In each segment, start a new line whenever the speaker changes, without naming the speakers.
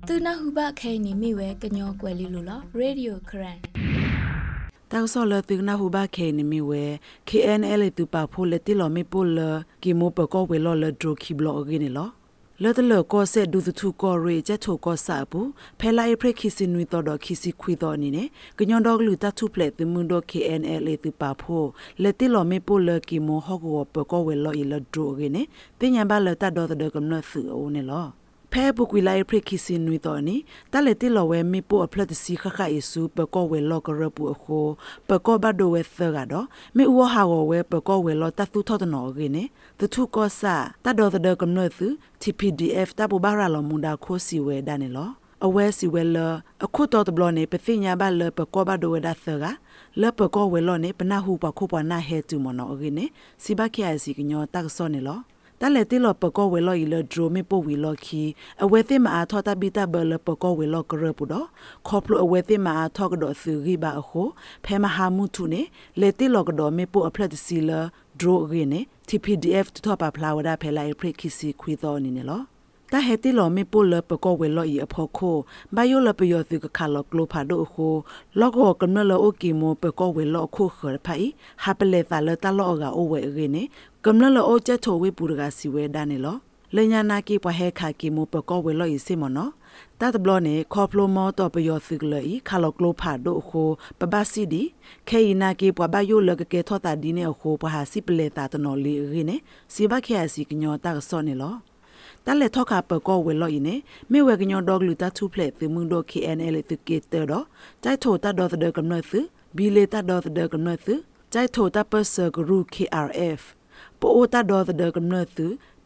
သူနာဟုဘခဲနေမိဝဲကညောကွယ်လီလိုလားရေဒီယိုခရန်
တောက်ဆော်လตึกနာဟုဘခဲနေမိဝဲ KNL တူပါဖိုလက်တီလော်မီပိုလကီမိုပကောဝဲလော်လဒရိုခီဘလော့ဂင်းလောလော်တလော်ကောဆက်ဒူတူကောရေချက်ထိုကောဆာဘူးဖဲလိုက်ဖရခီစင်နွီတော်တော်ခီစီခွီတော်နေနဲ့ကညောဒေါဂလူတထုပလက်တမွန်ဒို KNL တူပါဖိုလက်တီလော်မီပိုလကီမိုဟောကောပကောဝဲလော်လဒရိုဂင်းနဲ့တင်ညာဘလတတော်တော်ကမနဆူအိုနေလောဖဲပုကွေလိုက်ဖရခီစင်နွီတော်နေတလက်တီလော်ဝဲမီပိုအဖလက်စီခခအဆူပကောဝဲလော်ကရပူအခုပကောဘဒိုဝဲသကတော့မေဥဟာဝဝဲပကောဝဲလော်တသုထော်တနော်ဂင်းနဲ့တထုကောဆာတတော်တော်ကမနဆူ TPDF တပူဘာရာလော်မွန်ဒါခိုစီဝဲဒန်နေလောအဝဲစီဝဲလအခုတော်တဘလနေပသိညာဘလပကောဘဒိုဝဲဒါသကလပကောဝဲလော်နေပနာဟုပခုပနာဟဲတူမနော်ဂင်းနဲ့စီဘခိအစီကညောတက်စောနေလောတလက်တီလောပကောဝဲလော်ဤလဒရိုမီပိုဝီလော်ခီအဝဲသိမအားထောတာဘီတာဘလပကောဝဲလော်ကရပူတော့ခေါပလိုအဝဲသိမအားထောကတော့စီရီဘာအခုဖဲမဟာမှုထုနေလက်တီလော်ကတော့မီပိုအဖလက်စီလဒရိုရင်းနေ TPDF ထောပါဖလာဝဒါဖဲလိုက်ဖရခီစီခွေတော်နေနော်တာဟဲတီလော်မီပိုလပကောဝဲလော်ဤအဖို့ခိုဘယိုလပယောသူကခါလောကလိုဖာဒိုခိုလောကောကနလောအိုကီမိုပကောဝဲလော်ခိုခရဖိုင်ဟာပလေတာလတာလောကအိုဝဲရင်းနေကမ္နလောအိုချက်ထိုဝေပူရကစီဝဲဒါနေလောလညာနာကီပွားဟဲခါကီမိုပကောဝဲလော်ဤစေမနော်တတ်ဘလနေခေါပလိုမောတော့ပယောသူကလေခါလောကလိုဖာဒိုခိုပပစီဒီခေယနာကီပွားဘယိုလကကေထောတာဒီနေခိုပဟာစီပလေတာတနော်လီရင်းနေစီဘခဲစီကညောတာဆောနေလောတလက်ထောက်ခါပကောဝဲလော်ဤနေမေဝဲကညောဒေါဂလူတာထုဖလက်သမွန်ဒို KNL တကေတတော့ကြိုက်ထိုတတော်တဲ့ကမ္နသဘီလေတတော်တဲ့ကမ္နသကြိုက်ထိုတပစဂရု KRF ပိုတတော်တဲ့ကမ္နသ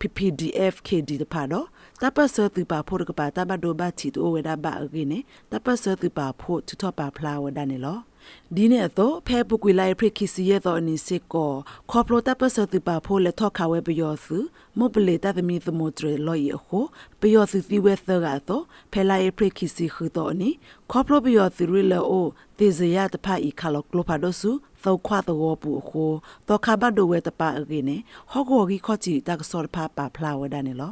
PPDF KD တဖာတော့တပစသူပါဖို့ကပါတဘဒိုဘချီတိုဝဲဒါဘာအကင်းနေတပစသူပါဖို့ထထပါဖလာဝဒနေလောဒီနေ့တော့ဖဲပုကွေလိုက်ဖရခီစီရဲ့တော့အနိစေကောခေါပလိုတပ်ပစတူပါဖိုလက်ထောက်ခါဝဲပယောစုမောပလေတသမီသမုဒရလော်ရခုပယောစုစီဝဲသကတော့ဖဲလိုက်ဖရခီစီခူတော့အနိခေါပလိုပယောစုရလောအိုတေဇယတဖာဤခါလောကလိုဖာဒိုစုသောခွာတော့ပူခုတော့ခါဘဒိုဝဲတပါအကင်းနေဟောကောဂီခေါချီတက်စောဖာပါဖလာဝဒနေလော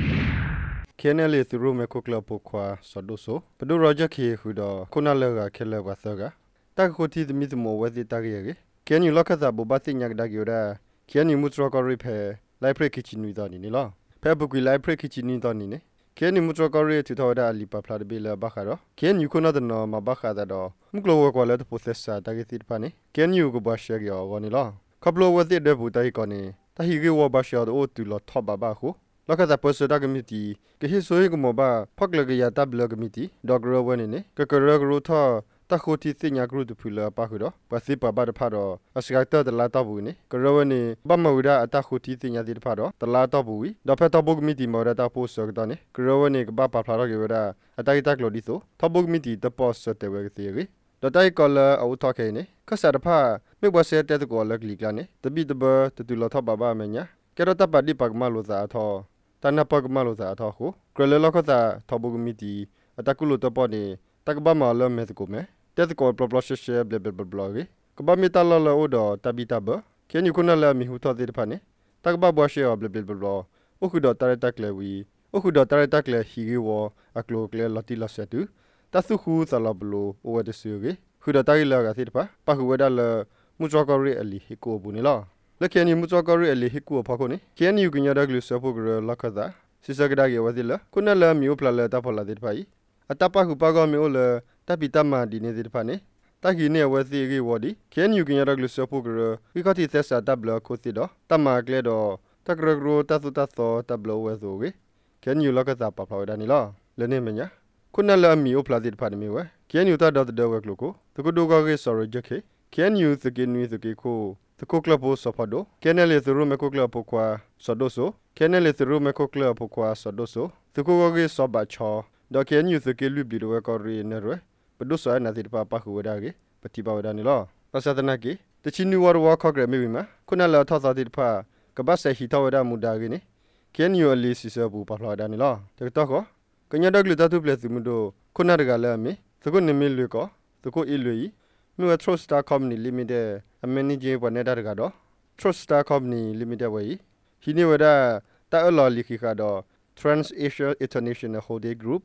KNL သူရုမခုကလပခွာဆဒိုဆိုပဒိုရောဂျခေခူတော့ခုနလကခဲလကသကတခိုတီသမီသမဝဲတိတရရေကဲနီလခသဘဘတိညက်ဒါဂီရာကဲနီမူထရကရိဖဲလိုက်ဖရခီချီနီတော်နီလောဖဲဘကွီလိုက်ဖရခီချီနီတော်နီနေကဲနီမူထရကရိတီတော်ဒါလီပဖလာဒဘီလာဘခါရောကဲနီခုနဒနောမဘခါဒါတော့မကလောဝကွာလက်ပရိုဆက်ဆာတဂီတိပနိကဲနီယုကဘရှေရောဝနီလောကပလောဝတိဒဘူတိုင်ကောနီတဟီဂေဝဘရှောဒအိုတူလောထဘဘခုလကတာပစဒကမီတီကဟိဆိုယေကမဘဖကလကရတဘလကမီတီဒေါဂရဝနေနေကကရဂရူထတခိုတီစညာဂရုတဖူလာပါခုတော့ပစီပဘာတဖာတော့အစကတတလာတော့ဘူးနေကရဝနေဘမဝဒအတခိုတီစညာဒီတဖာတော့တလာတော့ဘူးဒေါ်ဖက်တော့ဘုကမီတီမော်ရတာပို့ဆောကတော့နေကရဝနေကဘပါဖလာတော့ကေဝဒအတိုင်တက်လို့ဒီဆိုထဘုကမီတီတပေါ်စတဲ့ဝဲစီရီဒေါ်တိုင်ကလအဝထောက်ခဲနေကဆာတဖာမေဘဆဲတဲ့ကောလက်လီကလာနေတပိတဘတတူလထဘဘာမညာကရတပဒီပကမလို့သာထောတနပကမလို့သာထောခုကရလလခတာထဘုကမီတီအတကုလို့တပေါ်နေတကဘမလမဲတကုမဲတက်ကောပလပလရှရှဘလဘလဘလရီကဘာမီတလာလောဒတဘီတဘကဲနီခုနလာမီဟူတော်တဲ့ဖာနေတကဘဘရှေဘလဘလဘလအခုဒတရတက်လေဝီအခုဒတရတက်လေဟီဂီဝအကလိုကလေလတိလဆက်တူတသုခုသလဘလိုအိုဝဒဆူရီခုဒတိုင်လာကတိဖာပခုဝဒလမူချောကရီအလီဟီကိုဘူးနီလာလကဲနီမူချောကရီအလီဟီကိုဖာကိုနေကဲနီယူကညဒဂလူဆပုဂရလခဒါစီစကဒါကေဝဒီလခုနလာမီယိုပလာလတာဖလာတဲ့ဖာဤအတပခုပကောမီအိုလတပိတမဒီနေတဲ့ဖာနေတခိနေဝစီရီဝဒီကဲနယူကညရဂလစပုဂရဝီကတိသက်စာတဘလခိုစီတော့တမကလေတော့တကရဂရတသုတသောတဘလဝဲဆိုဝေကဲနယူလကတာပပလာဒနီလာလနေမညာခုနလမီယိုပလာတိဖာနေမီဝဲကဲနယူတဒဒဝဲကလကိုတကုဒိုကကေဆော်ရဂျခေကဲနယူသကေနွီသကေကိုတကုကလပိုစဖဒိုကဲနေလေသရူမကုကလပိုကွာဆဒိုဆိုကဲနေလေသရူမကုကလပိုကွာဆဒိုဆိုတကုကကေဆောဘချောဒေါကဲနယူသကေလူဘီဒဝဲကောရီနေရဲပဒုဆာနာတိပပခုဝဒါကေပတိပဝဒါနီလောပသဒနာကေတချီနူဝရဝခော့ဂရမီဝီမာခုနလာထောသတိဖာကဘဆေဟီထောဝဒါမူဒါကေနေကဲနယူအလီစီဆဘူပဖလာဒါနီလောတကတော့ကောကညဒဂလူတတုပလက်စီမူဒိုခုနရကလာမီသကုနေမီလူကောသကုအီလူီမြဝထရစတာကုမ္ပဏီလီမိတက်အမနီဂျေပေါ်နေတာကတော့ထရစတာကုမ္ပဏီလီမိတက်ဝေဟီနေဝဒါတာအလော်လီခိကတော့ Trans Asia International Holding Group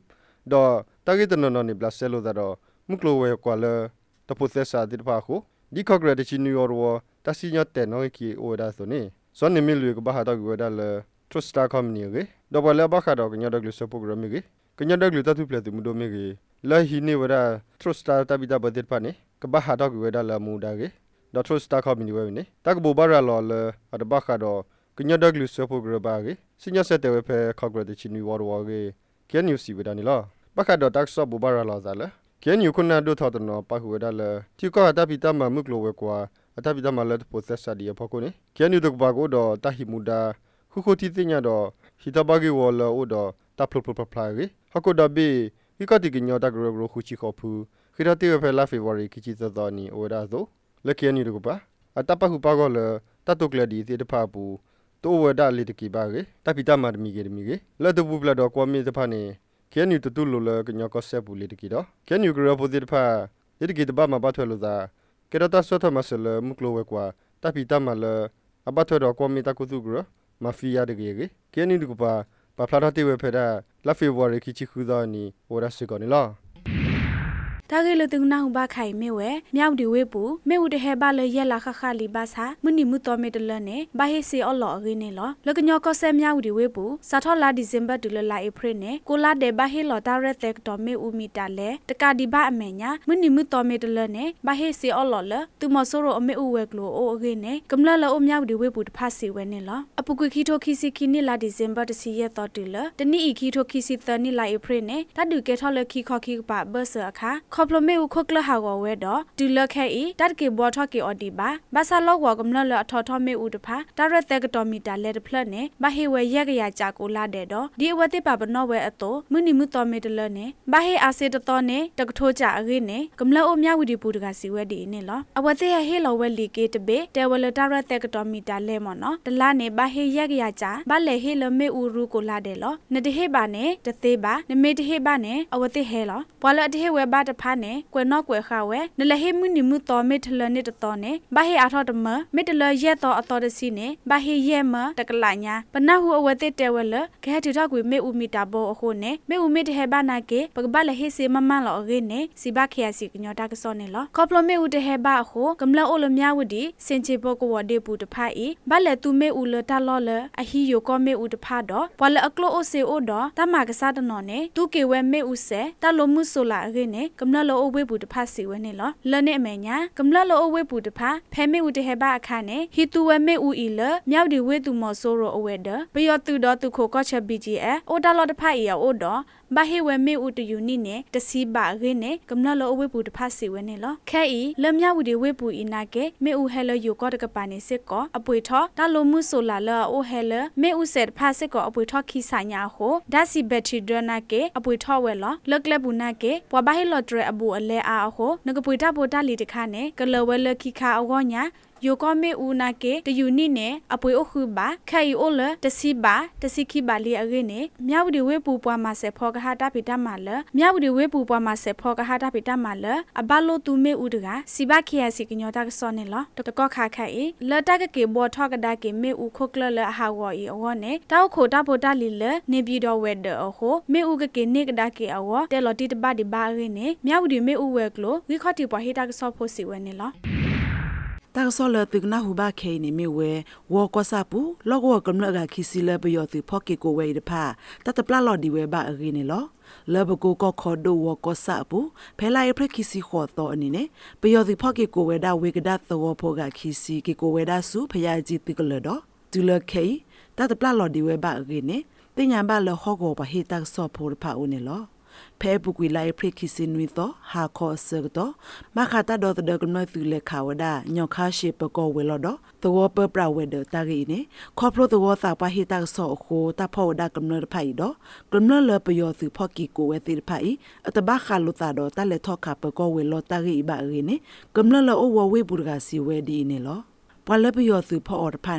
ดอตากิตนนนี่บลาเซโลดาดอมุกโลเวกว่าเลตะโพเซซาดิพาโคดิคอกรดชินิยอรวตาซิญอเตนอกีโอดาโซนี่ซอนนิมิลุกบาฮาดอกเวดาเลทรุสตาคอมนี่เกดอบเลบาคาดอกญอดอกลุสโปรแกรมเกญอดอกลุตาทุเพลตุมุโดเมเกลาฮินีเวดาทรุสตาตาบิดาบดิปานี่กบาฮาดอกเวดาลามูดาเกดอทรุสตาคอมนี่เวนี่ตักโบบาราลอเลอดบาคาดอกญอดอกลุสโปรแกรมบาเกซิญอเซเตเวเพคอกรดชินิวอรวเกเกนิวซีเวดานี่ลอบาคาดอตักซอบบาราลอซาเลเกนิวคุนาดูทอตนอปาฮูเวดาเลทิกอตาบิตามามุกโลเวกว่าအတပိတမလက်ပိုသက်စာဒီဖကုနေကျန်ယူဒကဘာကိုတော့တဟီမူဒါခုခုတီတင်ရတော့ဟီတဘဂီဝလောအိုတော့တဖလပပပလာရီဟကုဒဘီဟီကတိကညောတဂရဂရခုချီခေါဖူခိရတိဝဖဲလာဖေဗရီခိချီသတော်နီအိုဒါဆိုလက်ကျန်ယူဒကဘာအတပခုပါကောလတတုကလဒီတေတဖပူတိုဝဒလီတကီပါကေတပိတမဒမီကေဒမီကေလက်တပူပလတော့ကွာမီတဖနေကျန်ယူတူလိုလကညောကဆက်ပူလီတကီတော့ကျန်ယူဂရပိုဒီတဖဒီတကီတဘာမဘထွဲလို့သာကရတာဆောထမဆလမကလိုဝဲကွာတပိတမလအဘထွဲတော့ကွန်မီတကုစုကရမဖီယာတကေကဲနီဒူပါပဖလာတာတေဝဲဖဲတာလက်ဖေဝါရီခိချီခူသောနီဝရစကောနီလာ
တာဂေလတုနာဟုဘခိုင်မေဝဲမြောက်ဒီဝေပူမေဦးတဟဲဘာလေရက်လာခခလီဘာသာမနိမှုတော်မေတလနဲ့ဘာဟေစီအော်လော်ရင်းနေလောလကညောကောဆဲမြောက်ဒီဝေပူစာထောလာဒီဇင်ဘာဒူလလာဧပြီနဲ့ကိုလာတဲ့ဘာဟေလော်တာရက်တက်တော်မေဦးမီတာလဲတကဒီဘာအမေညာမနိမှုတော်မေတလနဲ့ဘာဟေစီအော်လော်လသူမဆိုးရောအမေဦးဝဲကလိုအိုအခေနဲ့ကမလလောမြောက်ဒီဝေပူတဖတ်စီဝဲနေလောအပူကွခီထိုခီစီခီနီလာဒီဇင်ဘာတစီရက်တော်တူလတနိဤခီထိုခီစီသနီလာဧပြီနဲ့တဒူကေထောလခီခေါခီပါဘဆအခါခေါပလမေဦးခကလဟာဝဝဲတော့ဒူလခဲဤတတ်ကေဘောထကေအော်ဒီဘာဘာဆာလောဝကမလလအထောထောမေဦးတဖာတရက်တက်ကတော်မီတာလက်တဖလက်နဲ့ဘာဟေဝဲရက်ကရကြကိုလာတဲ့တော့ဒီအဝတိပါဘနောဝဲအတော်မနိမှုတော်မေတလနဲ့ဘာဟေအာစေတတော်နဲ့တကထိုးကြအခေနဲ့ကမလအိုမြဝတီပူတကစီဝဲဒီနဲ့လောအဝတိဟေလောဝဲလီကေတပေတဲဝလတရက်တက်ကတော်မီတာလဲမော်နော်တလားနဲ့ဘာဟေရက်ကရကြဘာလေဟေလမေဦးရူကိုလာတဲ့လောနတဟေပါနဲ့တသေးပါနမေတဟေပါနဲ့အဝတိဟေလောဘွာလတဟေဝဲဘာတဖာနဲ့ကွယ်နော့ကွယ်ခဝဲနလဟေမှုနိမှုတော်မေထလနေတတော်နဲ့ဘာဟေအာထောတမမေတလရက်တော်အတော်တစီနဲ့ဘာဟေရဲမတကလာညာပနဟုအဝတိတဲဝဲလခဲထထကွေမေဦးမီတာဘောအခုနဲ့မေဦးမေတဟေဘာနာကေပကဘာလဟေစေမမန်လောအခေနဲ့စီဘခေယစီကညောတာကစောနဲ့လောကောပလမေဦးတဟေဘာအခုကမလအိုလမြဝတီစင်ချေဘောကဝဒေပူတဖာဤဘာလေသူမေဦးလတလောလအဟီယိုကောမေဦးတဖာတော့ဘွာလအကလိုအိုစေအိုတော့တမကစားတနော်နဲ့သူကေဝဲမေဦးစေတလိုမှုဆိုလာအခေနဲ့ကမလလောအိုဝေပူတဖာစီဝဲနဲ့လောလနဲ့အမေညာကမလလောအဝေပူတဖာဖဲမေဦးတဟေဘာအခါနဲ့ဟီတူဝဲမေဦးဤလမြောက်ဒီဝေတူမော်ဆိုရောအဝဲဒပယောတူတော့သူခိုကောချက် BGF အိုဒါလောတဖာဤရောအိုတော့ဘာဟေဝဲမေဦးတယူနိနဲ့တစီပါရင်းနဲ့ကမလလောအဝေပူတဖာစီဝဲနဲ့လောခဲဤလမြောက်ဝဒီဝေပူဤနာကေမေဦးဟဲလယိုကောတကပါနေစစ်ကောအပွေထောတလိုမှုဆိုလာလောအိုဟဲလမေဦးဆက်ဖာစစ်ကောအပွေထောခီဆိုင်ညာဟိုဒါစီဘက်ထရီဒရနာကေအပွေထောဝဲလောလက်ကလက်ဘူးနာကေပွာဘာဟေလောဒရအဘူအလဲအားဟိုနကပွေတာပိုတာလီတခါနဲ့ကလဝဲလခိခါအဝညာယိုကောမေဦးနာကေတယူနိနဲ့အပွေအခုပါခဲယိုလတစီပါတစီခိပါလီအရင်းနဲ့မြဝဒီဝေပူပွားမှာဆက်ဖောကဟာတာပိတမလမြဝဒီဝေပူပွားမှာဆက်ဖောကဟာတာပိတမလအဘလိုတူမေဦးတကစီဘခေယစီကညောတာကစောနေလောတကောခါခဲလတကကေဘောထောကဒါကေမေဦးခုကလလအဟာဝီအောနဲ့တောက်ခိုတာပိုတာလီလနေပြည်တော်ဝဲဒေအဟိုမေဦးကကေနေကဒါကေအောတဲလော်တီတပတ်ဒီဘာရင်းနဲ့မြဝဒီမေဦးဝဲကလိုဝိခော့တီပွားဟေတာကစောဖို့စီဝဲနေလော
တာဆောလပိကနာဟုဘခေနေမီဝဲဝေါ်ကောစာပူလောကဝကမလကခီစီလပယောတိဖော့ကေကိုဝဲတဖာတတပလာလော်ဒီဝဲဘာအရင်းနေလောလဘကိုကခေါ်ဒိုဝကောစာပူဖဲလိုက်ဖရခီစီခေါ်တော့အနေနဲ့ပယောတိဖော့ကေကိုဝဲဒါဝေကဒတ်သောဖောကခီစီကေကိုဝဲဒါစုဖယာဂျီတိကလတော့ဒူလခေတတပလာလော်ဒီဝဲဘာအရင်းနေတင်ညာဘလဟောကောပဟေတာဆောဖိုဖာဦးနေလောဖဲပုကွေလိုက်ဖရခီစင်ဝီတော့ဟာခေါ်ဆောတော့မခတာတော့တဲ့ကနွိုင်သူလက်ခါဝဒညောခါရှိပကောဝဲလောတော့သောပပရဝဲတဲ့တာရီနေခေါပလိုသောသာပဟိတာဆောခိုတာဖောဒကမနဖိုင်တော့ကမနလပယောသူဖော်ကီကိုဝဲတိဖိုင်အတဘခါလုတာတော့တလက်ထောခပကောဝဲလောတာရီဘာရီနေကမနလအိုဝဝေဘူရစီဝဲဒီနေလောပလပယောသူဖော်အော်ဖာနေ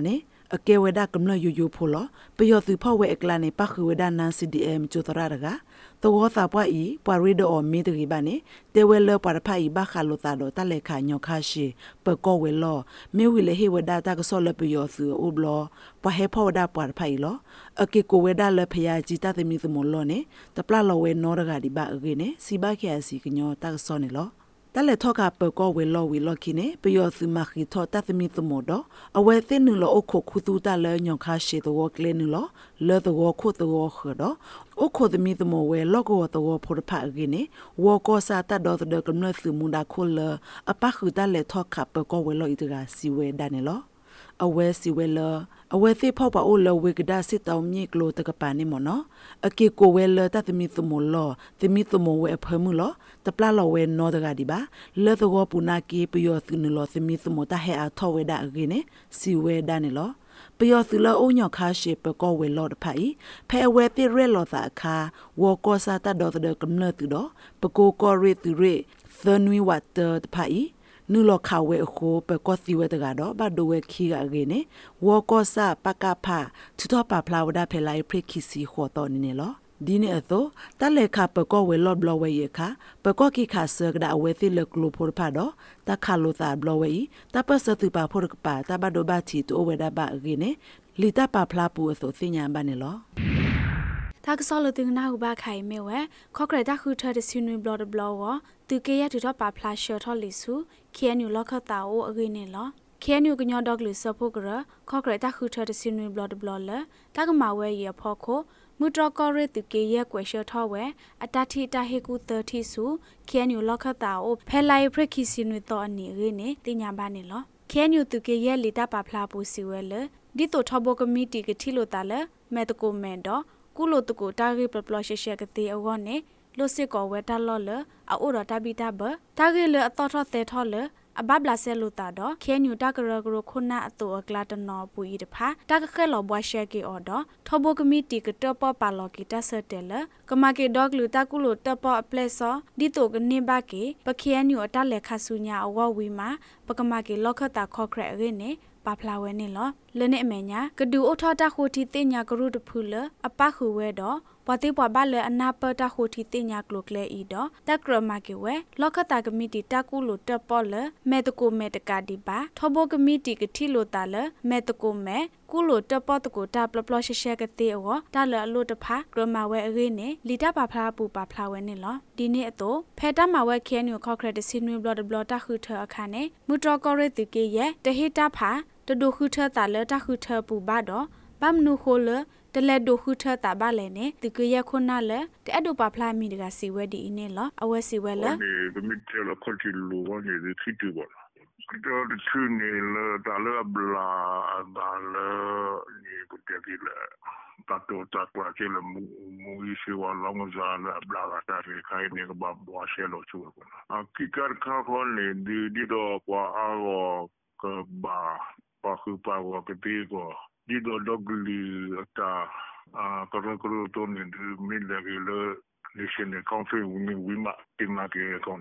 အကဲဝဲဒါကမလယူယူဖိုလောပယောသူဖောက်ဝဲအကလာနေပခဝဲဒါနန် CDM ကျိုတရရကသောသာပွားဤပွာရီဒိုအမီတရီဘာနေတေဝဲလပွာရဖိုင်ဘခါလိုတာတော့တလက်ခညောခါရှိပကောဝဲလောမေဝီလေဟေဝဒါတာကဆောလပယောသူအိုဘလောပွာဟေဖောဒါပွာရဖိုင်လောအကေကိုဝဲဒါလဖယာဂျီတာသမီသမလောနေတပလလောဝဲနောရဂါဒီဘာအကေနေစီဘခဲစီကညောတာကဆောနေလောတလက်ထောက်ကပကောဝဲလောဝီလောခိနေပယောသူမခီထောတသမီသမတော့အဝဲသိနုလောအခုခုတူတလဲညောခါရှိတော့ကလဲနုလောလဲတော့ခုတော့ခတော့အခုသမီသမဝဲလောကောတော့ဖော်ဖာကိနေဝကောစာတတော့တဲ့ကမ္နစုမူဒါခိုလအပခုတလက်ထောက်ကပကောဝဲလောဣတကစီဝဲဒနေလောအဝဲစီဝဲလအဝဲသိဖောက်ပါအိုလဝေကဒါစစ်တောင်မြေကလိုတကပါနေမနော်အကေကိုဝဲလတသမီသမလောသမီသမဝဲအဖမှုလောတပလာလောဝဲနောတကဒီပါလဲတော့ပူနာကေပယောသူနလောသမီသမတဟဲအထောဝဲဒါအကိနေစီဝဲဒနေလောပယောသူလောအုံညခါရှိပကောဝဲလောတဖိုင်ဖဲဝဲတိရဲလောသာခါဝကောစာတတော့တဲ့ကမ္နတူတော့ပကိုကောရီတူရီသနွီဝတ်တဖိုင်နုလခဝဲခိုပကောစီဝဲတကတော့ဘဒိုဝဲခီကရေနေဝကောစာပကဖာထထပပလာဝဒဖဲလိုက်ပရခီစီခေါ်တော်နေလောဒီနေအသောတလက်ခပကောဝဲလော့ဘလဝဲရခပကောကိခါဆကဒါဝဲသီလကလိုဖိုဖာတော့တခါလိုသာဘလဝဲတပစတူပါဖိုကပါတဘဒိုဘတီတိုဝဲဒါဘရေနေလီတပဖလာပူအသောစညာဘာနေလော
တာကဆောလတင်နာဟုဘခိုင်မဲဝဲခေါကရတာခုထတဲ့စီနွေဘလော့ဘလော့ဝသူကေရတူတော့ပါဖလာရှော့ထော်လီစုခဲနူလောက်ခတာအိုအဂိနေလောခဲနူကညောဒေါကလီဆဖို့ကရခေါကရတာခုထတဲ့စီနွေဘလော့ဘလော့လတာကမဝဲရဖော်ခိုမူတရကောရတူကေရကွယ်ရှော့ထော်ဝဲအတတိတဟေကူ30စုခဲနူလောက်ခတာအိုဖဲလိုက်ဖရခီစီနွေတော့အနေရင်းနေတင်ညာပါနေလောခဲနူတူကေရလီတာပါဖလာပူစီဝဲလဒီတိုထဘောကမီတီကတိလိုတာလမဲတကိုမဲတော့ကုလိုတကိုတာဂေပပလရှရှကတိအောနေလို့စစ်ကောဝဲတာလော်လအိုရတာဘီတာဘတာဂေလအတော်ထတဲ့ထော်လအဘဘလာဆဲလိုတာတော့ခဲညူတာကရဂရခုနာအတူအကလာတနော်ပူဤတဖာတာကခဲလောဘွားရှဲကေအော်တော့ထဘကမီတီကတပပါလော်ကီတဆတ်တယ်လကမကေဒေါကလူတာကုလိုတပအပလက်စောဒီတိုကနေဘကေပခဲညူအတလက်ခဆူညာအဝဝီမှာပကမကေလောက်ခတာခေါခရရင်းနေပါဖလာဝဲနေလောလနဲ့အမေညာကဒူအထောတာခိုတီတင်ညာကရုတဖူလအပခုဝဲတော့ပတိပွားဘလအနာပတာခိုတီတင်ညာကလုကလေဤတော့တက်ကရမကေဝဲလောကတာကမီတီတကူလိုတပေါ်လမဲတကိုမဲတကာဒီပါထဘောကမီတီကတိလိုတာလမဲတကိုမဲကုလိုတပေါ်တကိုတာပလပလရှရှကတေအောတာလအလို့တဖာဂရမဝဲအရေးနေလီတာပါဖလားပူပါဖလားဝဲနေလောဒီနေ့အတော့ဖဲတာမဝဲခဲနူခေါခရတစီနွေဘလဘလတာခုထအခါနေမူတရကောရတီကေရဲ့တဟိတာဖာတဒိုခုထတာလတာခုထပူပါတော့ဘမ်နူခိုလတလက်ဒိုခုထတာပါလဲနေတကရခုနာလဲတဲ့အဒိုပါဖလာမီတကစီဝဲဒီနေလောအဝဲစီဝဲလဲ
ဒီမီတလခေါတီလူဝနေဒီခိတူပါကတော့ဒီချူနေလဲတာလဘလာဒါလဲဒီပုတ်ပြလာtato takwa kele mu isi wa long za la bla ta re kai ne ba bo shelo chu ko a kikar kha ko ne di do kwa a go ka ba pa khu pa go ke ti go di do dogli ta a ko ko to ne mi le le national country we ma tima ke kon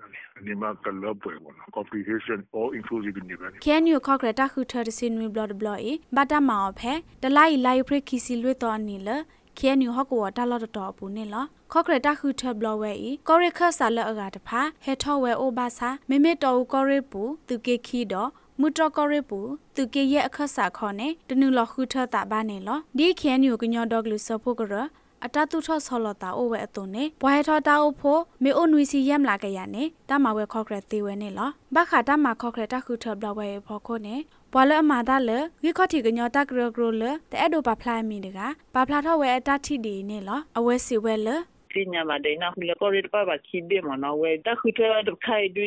ni ma ka lo pwe ko comprehension or inclusive in event
can you correct ta khu third sin we blood blood e bata ma phe de lai lai phe kisi lwe to ni le can you hok wa ta lo to pu ni lo correct ta khu third blood we e correct kha sa la aga ta pha he tho we o ba sa me me to correct pu tu ke khi doမူတကောရပူသူကေရဲ့အခက်စာခေါ်နေတနုလခုထတာပါနေလောဒီခဲညိုကညောဒေါကလူဆဖို့ကရအတတုထောဆောလတာအိုဝဲအတုန်နေဘွားထောတာအိုဖို့မေအိုနွီစီယမ်လာကရနေတမဝဲခေါခရသေးဝဲနေလောဘခါတမခေါခရတခုထဘလဝဲဖို့ခိုနေဘွာလအမာဒါလေဝီခေါတီကညောတကရဂရလေတဲ့ဒိုပါဖလိုက်မီတကပါဖလာထောဝဲအတတိဒီနေလောအဝဲစီဝဲလေ
Sinya madena le corre pa kibe mona we ta khutha de khai du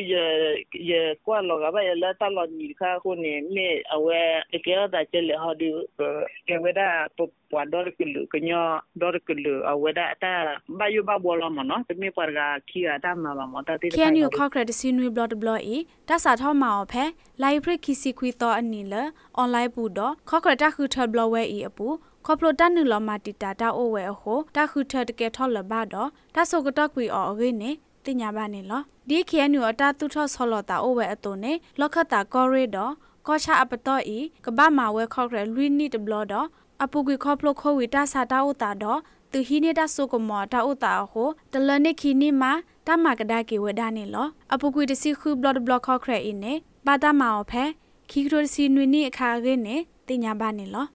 ye kwa lo ga ba ya la ta lo ni kha ko ne me awe e ke da che le ha du ke we da po wa do ke lu ke nyo do ke lu awe da ta ba yu ba bo lo mona te me par ga khi ga ta ma ba mo ta te
can you correct the sinui blood e ta sa thaw ma o phe library kisi khwi to ani le online pu do correct ta khutha blood we e apuခေါပလိုတန်နူလမာတီတာတာအိုဝဲဟိုတာခုထတကဲထော်လဘတော့တာဆုကတောက်ကွေအော်အဂိနေတင်ညာပါနေလောဒီခဲနူအတာတူထော်ဆောလတာအိုဝဲအတုန်နေလောက်ခတာကောရီတော့ก็ชาอัปตออีกบ้ามาเวคอกเรลุยนี่ตบลอดอปุกุคอพลโควิตาซาตาอุตาดอตุฮีเนตาสุกมอตาอุตาโหตะเลเนคีนี่มาตามากระดาเกวดานี่ลออปุกุตสิคือบลอดบลอคอเครอินเนบาตามาอแพคีโครซีนวินี่คาเรเนติญาบานี่ลอ